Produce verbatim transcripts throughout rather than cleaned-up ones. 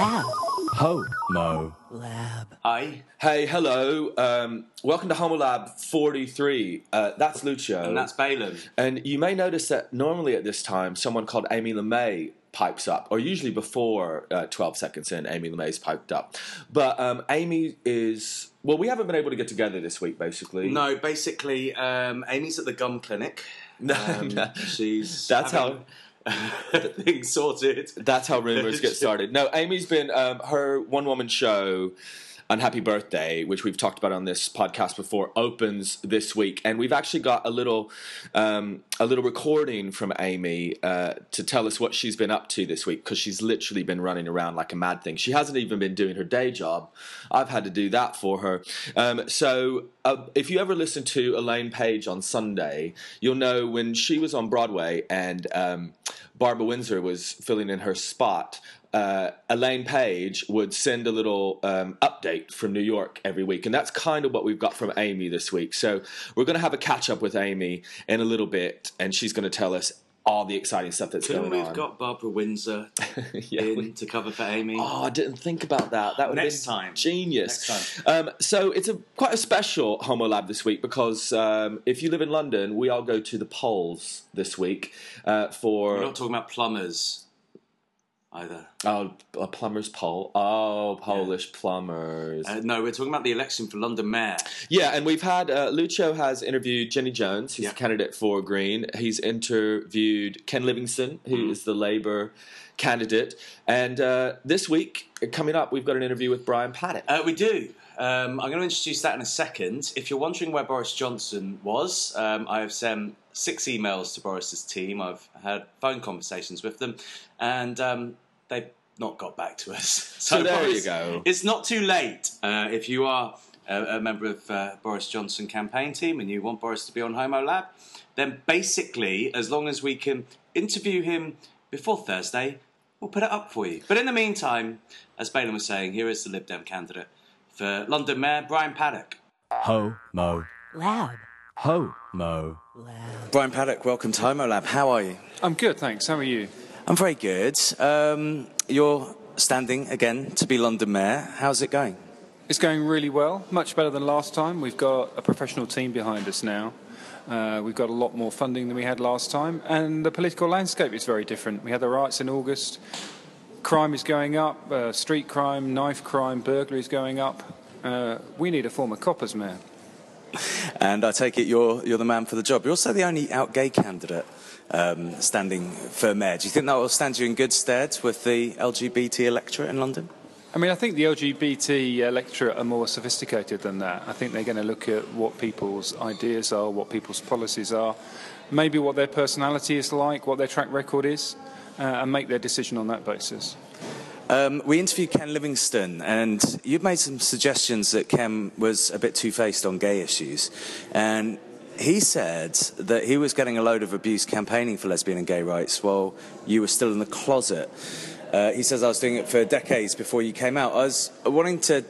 Lab. Homo Lab. Hi. Hey, hello. Um, welcome to Homo Lab forty-three. Uh, that's Lucio. And that's Balaam. And you may notice that normally at this time, someone called Amy LeMay pipes up, or usually before uh, twelve seconds in, Amy LeMay's piped up. But um, Amy is... Well, we haven't been able to get together this week, basically. No, basically, um, Amy's at the gum clinic. No, Um, no. She's That's having things sorted. That's how rumors get started. No, Amy's been um, her one-woman show, Unhappy Birthday, which we've talked about on this podcast before, opens this week, and we've actually got a little um, a little recording from Amy uh, to tell us what she's been up to this week, because she's literally been running around like a mad thing. She hasn't even been doing her day job. I've had to do that for her. Um, so uh, if you ever listen to Elaine Page on Sunday, you'll know when she was on Broadway and um, Barbara Windsor was filling in her spot, Uh, Elaine Page would send a little um, update from New York every week, and that's kind of what we've got from Amy this week. So we're going to have a catch-up with Amy in a little bit, and she's going to tell us all the exciting stuff that's Couldn't going we've on. got Barbara Windsor yeah, in we- to cover for Amy? Oh, I didn't think about that. That would Next be time. Genius. Next Um, so it's a quite a special Homo Lab this week because um, if you live in London, we all go to the polls this week uh, for... We're not talking about plumbers either. Oh, a plumber's poll. Oh, Polish plumbers. Uh, no, we're talking about the election for London Mayor. Yeah, and we've had, uh, Lucio has interviewed Jenny Jones, who's Yeah. a candidate for Green. He's interviewed Ken Livingstone, who Mm. is the Labour candidate. And uh, this week, coming up, we've got an interview with Brian Paddock. Uh, we do. Um, I'm going to introduce that in a second. If you're wondering where Boris Johnson was, um, I have sent six emails to Boris's team. I've had phone conversations with them, and um, they've not got back to us. So there Boris, you go. It's not too late uh, if you are a, a member of uh, Boris Johnson campaign team and you want Boris to be on Homo Lab. Then basically, as long as we can interview him before Thursday, we'll put it up for you. But in the meantime, as Balaam was saying, here is the Lib Dem candidate for London Mayor, Brian Paddock. Homo Lab. Homo Lab. Brian Paddock, welcome to Homo Lab. How are you? I'm good, thanks. How are you? I'm very good. Um, you're standing again to be London Mayor. How's it going? It's going really well, much better than last time. We've got a professional team behind us now. Uh, we've got a lot more funding than we had last time, and the political landscape is very different. We had the riots in August. Crime is going up, uh, street crime, knife crime, burglary is going up. Uh, we need a former coppers mayor. And I take it you're you're the man for the job. You're also the only out gay candidate um, standing for mayor. Do you think that will stand you in good stead with the L G B T electorate in London? I mean, I think the L G B T electorate are more sophisticated than that. I think they're going to look at what people's ideas are, what people's policies are, maybe what their personality is like, what their track record is, uh, and make their decision on that basis. Um, we interviewed Ken Livingstone, and you've made some suggestions that Ken was a bit two-faced on gay issues. And he said that he was getting a load of abuse campaigning for lesbian and gay rights while you were still in the closet. Uh, he says, I was doing it for decades before you came out. I was wanting to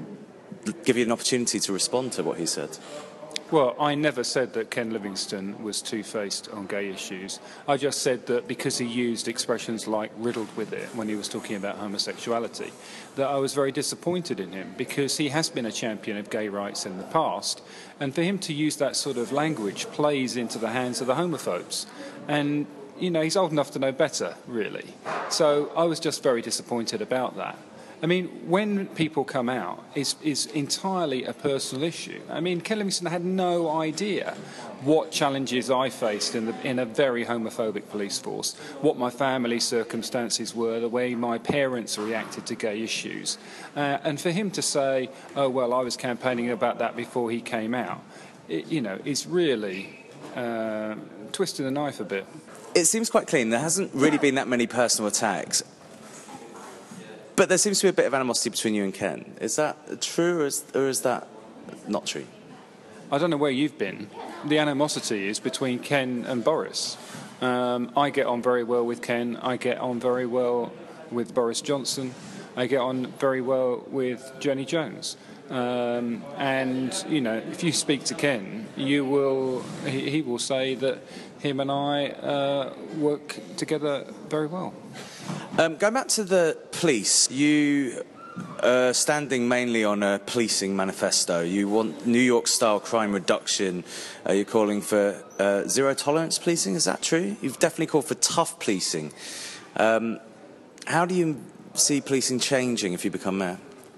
give you an opportunity to respond to what he said. Well, I never said that Ken Livingstone was two-faced on gay issues. I just said that because he used expressions like riddled with it when he was talking about homosexuality, that I was very disappointed in him because he has been a champion of gay rights in the past. And for him to use that sort of language plays into the hands of the homophobes. And, you know, he's old enough to know better, really. So I was just very disappointed about that. I mean, when people come out, it's, it's entirely a personal issue. I mean, Ken Livingstone had no idea what challenges I faced in, the, in a very homophobic police force, what my family circumstances were, the way my parents reacted to gay issues. Uh, and for him to say, oh, well, I was campaigning about that before he came out, it, you know, is really uh, twisting the knife a bit. It seems quite clean. There hasn't really been that many personal attacks. But there seems to be a bit of animosity between you and Ken. Is that true, or is, or is that not true? I don't know where you've been. The animosity is between Ken and Boris. Um, I get on very well with Ken. I get on very well with Boris Johnson. I get on very well with Jenny Jones. Um, and, you know, if you speak to Ken, you will, he, he will say that him and I uh, work together very well. Um, going back to the police, you are standing mainly on a policing manifesto. You want New York-style crime reduction. Uh, you're calling for uh, zero-tolerance policing, is that true? You've definitely called for tough policing. Um, how do you see policing changing if you become mayor?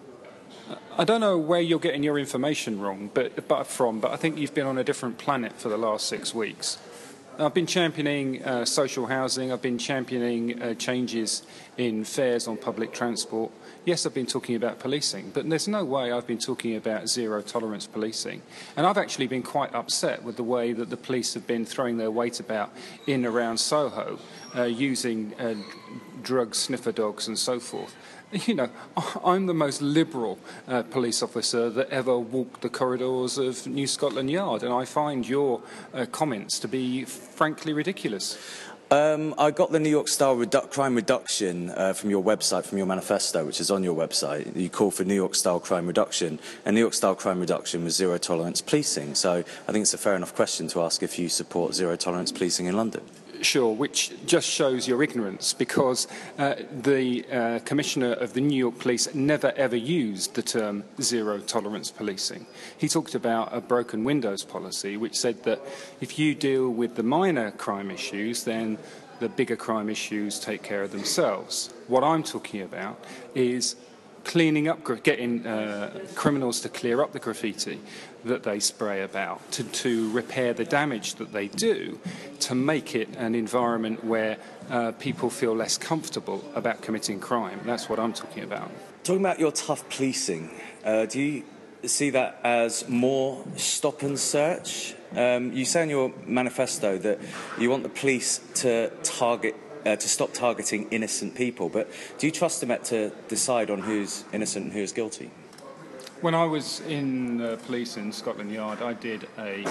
I don't know where you're getting your information wrong, but, but from, but I think you've been on a different planet for the last six weeks. I've been championing uh, social housing. I've been championing uh, changes in fares on public transport. Yes, I've been talking about policing, but there's no way I've been talking about zero-tolerance policing. And I've actually been quite upset with the way that the police have been throwing their weight about in around Soho, uh, using uh, drug sniffer dogs and so forth. You know, I'm the most liberal uh, police officer that ever walked the corridors of New Scotland Yard, and I find your uh, comments to be frankly ridiculous. Um, I got the New York-style redu- crime reduction uh, from your website, from your manifesto, which is on your website. You call for New York-style crime reduction, and New York-style crime reduction was zero-tolerance policing. So I think it's a fair enough question to ask if you support zero-tolerance policing in London. Sure, which just shows your ignorance, because uh, the uh, Commissioner of the New York Police never ever used the term zero-tolerance policing. He talked about a broken windows policy, which said that if you deal with the minor crime issues, then the bigger crime issues take care of themselves. What I'm talking about is cleaning up, getting uh, criminals to clear up the graffiti that they spray about, to, to repair the damage that they do, to make it an environment where uh, people feel less comfortable about committing crime. That's what I'm talking about. Talking about your tough policing, uh, do you see that as more stop and search? Um, you say in your manifesto that you want the police to target Uh, to stop targeting innocent people, but do you trust the Met to decide on who's innocent and who's guilty? When I was in the police in Scotland Yard, I did a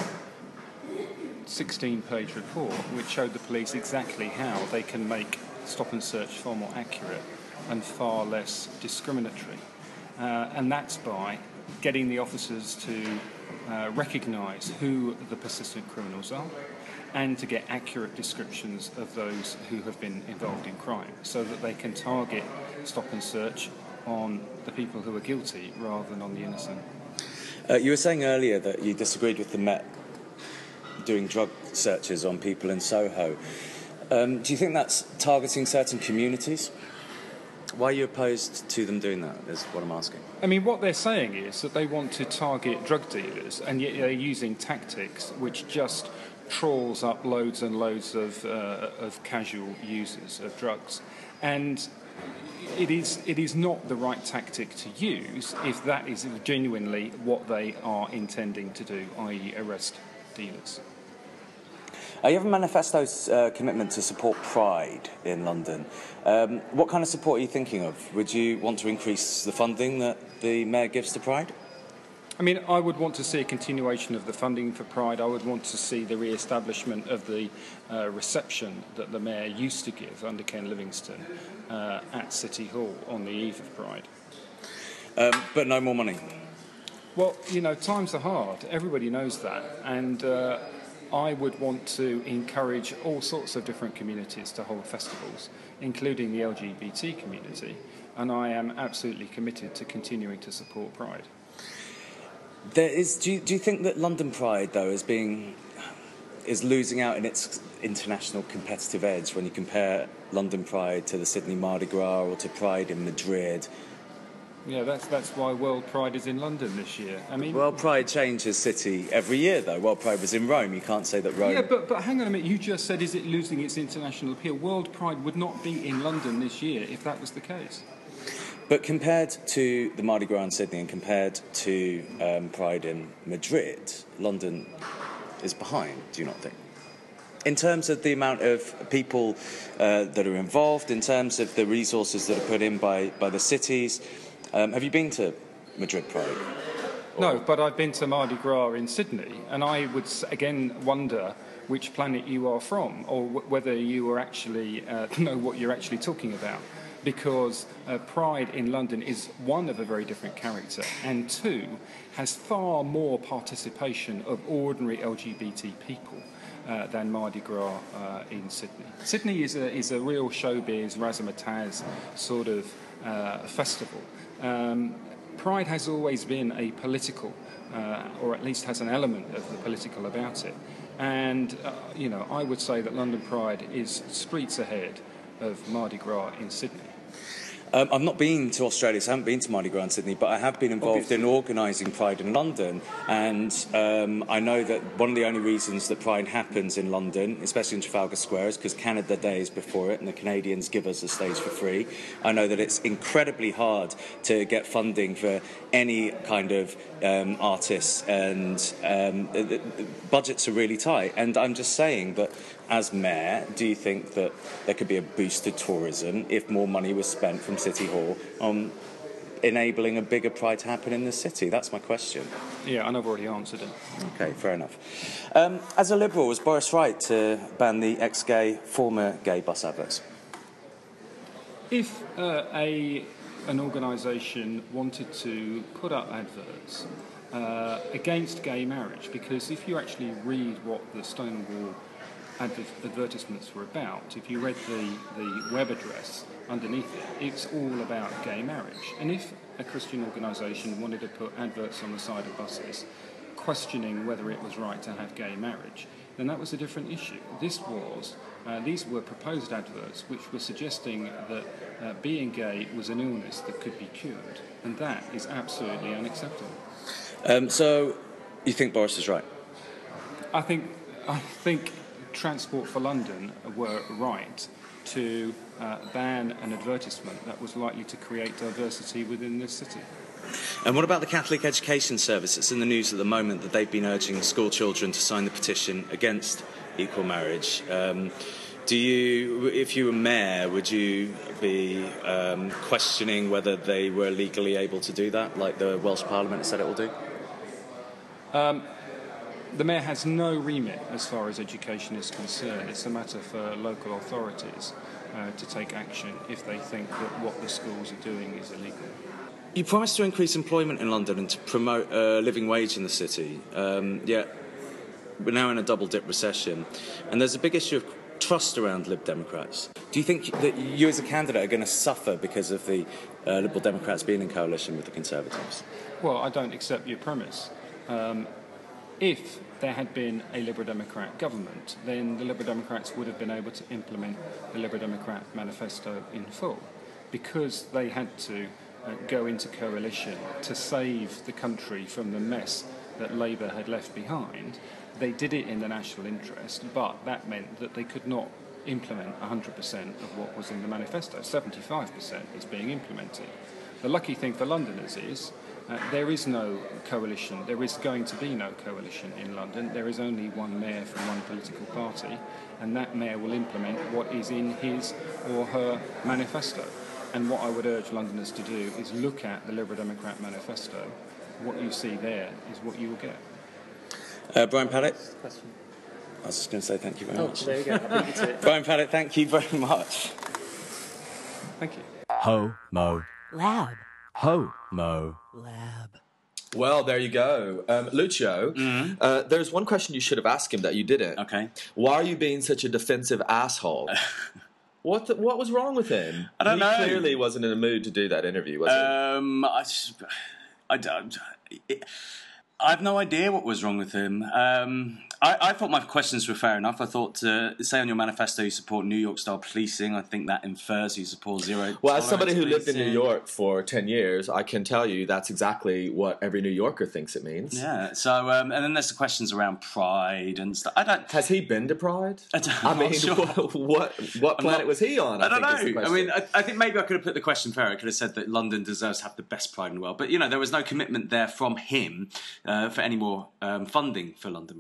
sixteen-page report which showed the police exactly how they can make stop and search far more accurate and far less discriminatory. Uh, and that's by getting the officers to uh, recognise who the persistent criminals are, and to get accurate descriptions of those who have been involved in crime, so that they can target stop and search on the people who are guilty rather than on the innocent. Uh, you were saying earlier that you disagreed with the Met doing drug searches on people in Soho. Um, do you think that's targeting certain communities? Why are you opposed to them doing that, is what I'm asking. I mean, what they're saying is that they want to target drug dealers, and yet they're using tactics which just trawls up loads and loads of, uh, of casual users of drugs. And it is, it is not the right tactic to use if that is genuinely what they are intending to do, that is arrest dealers. Uh, you have a manifesto uh, commitment to support Pride in London. Um, what kind of support are you thinking of? Would you want to increase the funding that the Mayor gives to Pride? I mean, I would want to see a continuation of the funding for Pride. I would want to see the re-establishment of the uh, reception that the Mayor used to give under Ken Livingstone uh, at City Hall on the eve of Pride. Um, but no more money? Well, you know, times are hard. Everybody knows that. And uh, I would want to encourage all sorts of different communities to hold festivals, including the L G B T community. And I am absolutely committed to continuing to support Pride. There is. Do you, do you think that London Pride, though, is being is losing out in its international competitive edge when you compare London Pride to the Sydney Mardi Gras or to Pride in Madrid? Yeah, that's that's why World Pride is in London this year. I mean, World Pride changes city every year, though. World Pride was in Rome. You can't say that Rome. Yeah, but but hang on a minute. You just said, is it losing its international appeal? World Pride would not be in London this year if that was the case. But compared to the Mardi Gras in Sydney and compared to um, Pride in Madrid, London is behind, do you not think? In terms of the amount of people uh, that are involved, in terms of the resources that are put in by, by the cities, um, have you been to Madrid Pride? No, but I've been to Mardi Gras in Sydney, and I would again wonder which planet you are from, or w- whether you are actually uh, know what you're actually talking about. because uh, Pride in London is one of a very different character, and two, has far more participation of ordinary L G B T people uh, than Mardi Gras uh, in Sydney. Sydney is a, is a real showbiz, razzmatazz sort of uh, festival. Um, Pride has always been a political, uh, or at least has an element of the political about it. And, uh, you know, I would say that London Pride is streets ahead of Mardi Gras in Sydney. Um, I've not been to Australia, so I haven't been to Mardi Gras in Sydney, but I have been involved Obviously. in organising Pride in London, and um, I know that one of the only reasons that Pride happens in London, especially in Trafalgar Square, is because Canada Day is before it, and the Canadians give us a stage for free. I know that it's incredibly hard to get funding for any kind of um, artists, and um, the, the budgets are really tight, and I'm just saying that as mayor, do you think that there could be a boost to tourism if more money was spent from City Hall on enabling a bigger Pride to happen in the city? That's my question. Yeah, and I've already answered it. Okay, fair enough. Um, as a Liberal, was Boris right to ban the ex-gay, former gay bus adverts? If uh, a an organisation wanted to put up adverts uh, against gay marriage, because if you actually read what the Stonewall adver- advertisements were about, if you read the, the web address underneath it, it's all about gay marriage. And if a Christian organisation wanted to put adverts on the side of buses questioning whether it was right to have gay marriage, then that was a different issue. This was, uh, these were proposed adverts which were suggesting that uh, being gay was an illness that could be cured, and that is absolutely unacceptable. Um, so, you think Boris is right? I think, I think Transport for London were right to uh, ban an advertisement that was likely to create diversity within this city. And what about the Catholic Education Service? It's in the news at the moment that they've been urging school children to sign the petition against equal marriage. Um, do you, if you were mayor, would you be um, questioning whether they were legally able to do that, like the Welsh Parliament said it will do? Um, the mayor has no remit as far as education is concerned. It's a matter for local authorities uh, to take action if they think that what the schools are doing is illegal. You promised to increase employment in London and to promote a living wage in the city, um, yet we're now in a double-dip recession, and there's a big issue of trust around Lib Democrats. Do you think that you as a candidate are going to suffer because of the uh, Liberal Democrats being in coalition with the Conservatives? Well, I don't accept your premise. Um, if there had been a Liberal Democrat government, then the Liberal Democrats would have been able to implement the Liberal Democrat manifesto in full, because they had to uh, go into coalition to save the country from the mess that Labour had left behind. They did it in the national interest, but that meant that they could not implement one hundred percent of what was in the manifesto. seventy-five percent is being implemented. The lucky thing for Londoners is uh, there is no coalition. There is going to be no coalition in London. There is only one mayor from one political party, and that mayor will implement what is in his or her manifesto. And what I would urge Londoners to do is look at the Liberal Democrat manifesto. What you see there is what you will get. Uh, Brian Paddick? Question. I was just going to say thank you very Oh, much. there you go. I beat you to it. Brian Paddick, thank you very much. Thank you. Ho, mo. Lab. Ho, mo. Lab. Well, there you go. Um, Lucio, Mm-hmm. uh, there's one question you should have asked him that you didn't. Okay. Why are you being such a defensive asshole? What the, what was wrong with him? I don't he know. clearly wasn't in the mood to do that interview, was he? Um, I, I don't. It, I have no idea what was wrong with him. Um, I, I thought my questions were fair enough. I thought, uh, say on your manifesto you support New York-style policing. I think that infers you support zero. Well, as somebody who tolerance lived in New policing. York for ten years, I can tell you that's exactly what every New Yorker thinks it means. Yeah. So, um, and then there's the questions around pride and stuff. I don't. Has he been to Pride? I don't- I I'm mean, not sure. what what, what I'm planet not- was he on? I, I don't think is the know. I question. mean, I, I think maybe I could have put the question fair. I could have said that London deserves to have the best pride in the world. But, you know, there was no commitment there from him uh, for any more um, funding for London Pride.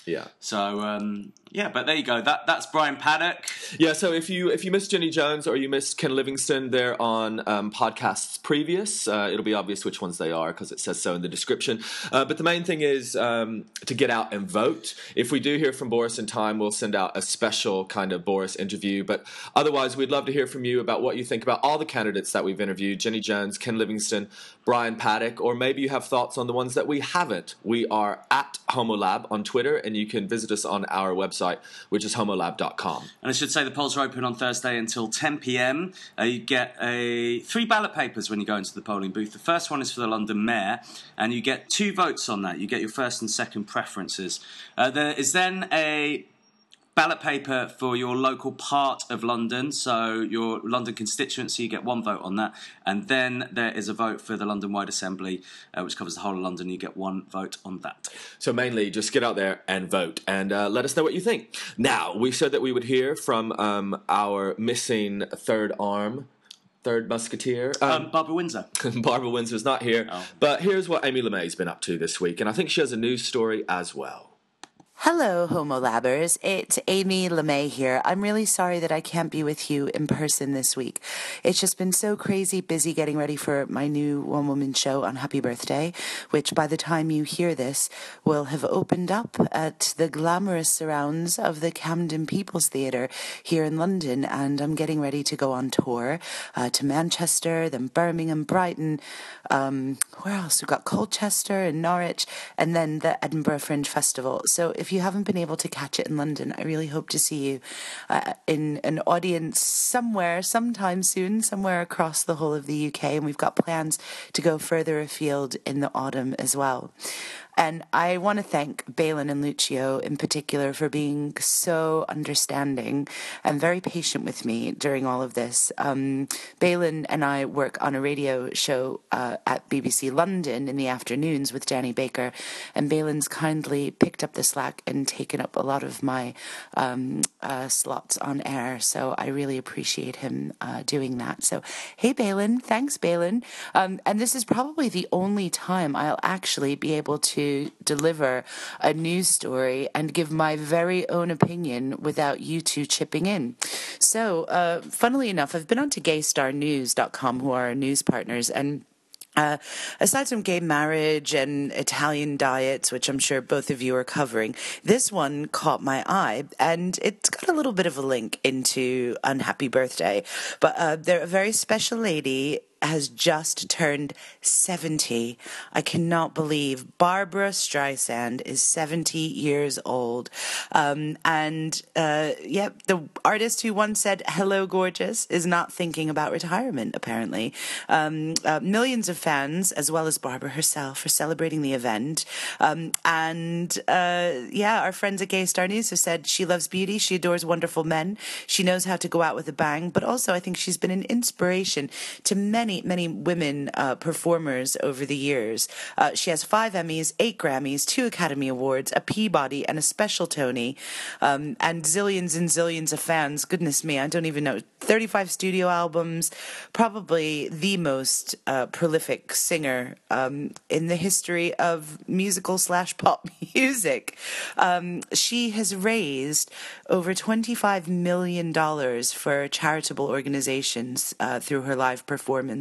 Yeah. So um, yeah, but there you go. That that's Brian Paddock. Yeah. So if you if you missed Jenny Jones or you missed Ken Livingstone, they're on um, podcasts previous. Uh, it'll be obvious which ones they are because it says so in the description. Uh, but the main thing is um, to get out and vote. If we do hear from Boris in time, we'll send out a special kind of Boris interview. But otherwise, we'd love to hear from you about what you think about all the candidates that we've interviewed: Jenny Jones, Ken Livingstone, Brian Paddock, or maybe you have thoughts on the ones that we haven't. We are at HomoLab on Twitter, and you can visit us on our website, which is homolab dot com. And I should say the polls are open on Thursday until ten p.m. Uh, you get a three ballot papers when you go into the polling booth. The first one is for the London Mayor, and you get two votes on that. You get your first and second preferences. Uh, there is then a ballot paper for your local part of London, so your London constituency, you get one vote on that. And then there is a vote for the London Wide Assembly, uh, which covers the whole of London. You get one vote on that. So mainly, just get out there and vote, and uh, let us know what you think. Now, we said that we would hear from um, our missing third arm, third musketeer. Um, Um, Barbara Windsor. Barbara Windsor's not here, Oh. but here's what Amy LeMay's been up to this week, and I think she has a news story as well. Hello, Homo Labbers. It's Amy LeMay here. I'm really sorry that I can't be with you in person this week. It's just been so crazy busy getting ready for my new one-woman show on Happy Birthday, which by the time you hear this will have opened up at the glamorous surrounds of the Camden People's Theatre here in London, and I'm getting ready to go on tour uh, to Manchester, then Birmingham, Brighton, um, where else? We've got Colchester and Norwich, and then the Edinburgh Fringe Festival. So if If you haven't been able to catch it in London, I really hope to see you uh, in an audience somewhere, sometime soon, somewhere across the whole of the U K. And we've got plans to go further afield in the autumn as well. And I want to thank Balin and Lucio in particular for being so understanding and very patient with me during all of this. Um, Balin and I work on a radio show uh, at B B C London in the afternoons with Danny Baker, and Balin's kindly picked up the slack and taken up a lot of my um, uh, slots on air. So I really appreciate him uh, doing that. So, hey, Balin, thanks, Balin. Um, and this is probably the only time I'll actually be able to deliver a news story and give my very own opinion without you two chipping in. So, uh, funnily enough, I've been on to gay star news dot com, who are our news partners, and Uh, aside from gay marriage and Italian diets, which I'm sure both of you are covering, this one caught my eye, and it's got a little bit of a link into Unhappy Birthday. But uh, they're a very special lady has just turned seventy. I cannot believe Barbra Streisand is seventy years old. Um, and, uh, yeah, the artist who once said, "Hello, gorgeous," is not thinking about retirement, apparently. Um, uh, millions of fans, as well as Barbara herself, are celebrating the event. Um, and, uh, yeah, our friends at Gay Star News have said she loves beauty, she adores wonderful men, she knows how to go out with a bang, but also I think she's been an inspiration to many Many, many women uh, performers over the years. Uh, she has five Emmys, eight Grammys, two Academy Awards, a Peabody, and a special Tony, um, and zillions and zillions of fans. Goodness me, I don't even know. thirty-five studio albums, probably the most uh, prolific singer um, in the history of musical slash pop music. Um, she has raised over twenty-five million dollars for charitable organizations uh, through her live performance.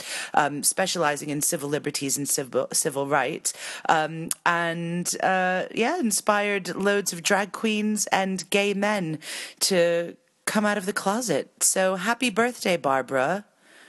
Um, specializing in civil liberties and civil civil rights, um, and uh, yeah, inspired loads of drag queens and gay men to come out of the closet. So happy birthday, Barbara!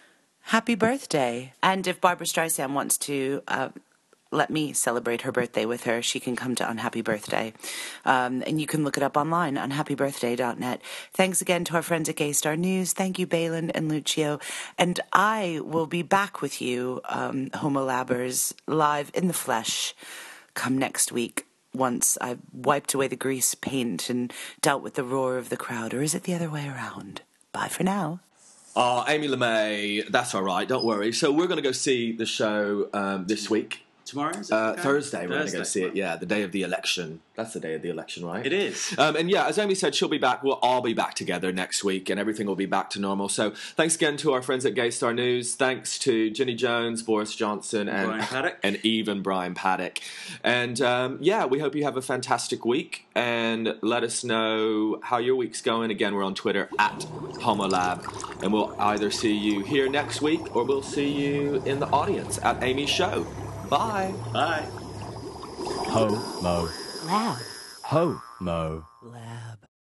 Happy birthday! And if Barbra Streisand wants to Uh, let me celebrate her birthday with her, she can come to Unhappy Birthday. Um, and you can look it up online, unhappy birthday dot net. Thanks again to our friends at Gay Star News. Thank you, Balin and Lucio. And I will be back with you, um, Homo Labbers, live in the flesh come next week, once I've wiped away the grease paint and dealt with the roar of the crowd. Or is it the other way around? Bye for now. Oh, Amy LeMay, that's all right, don't worry. So we're going to go see the show um, this week. tomorrow? Is it Uh, okay? Thursday, we're going to go Thursday. see it. Yeah, the day of the election. That's the day of the election, right? It is. Um, and yeah, as Amy said, she'll be back. We'll all be back together next week, and everything will be back to normal. So thanks again to our friends at Gay Star News. Thanks to Ginny Jones, Boris Johnson, and Brian Paddock. and even Brian Paddock. And um, yeah, we hope you have a fantastic week. And let us know how your week's going. Again, we're on Twitter at HomoLab, and we'll either see you here next week or we'll see you in the audience at Amy's show. Bye. Bye. Ho, mo. Lab. Ho, mo. Lab.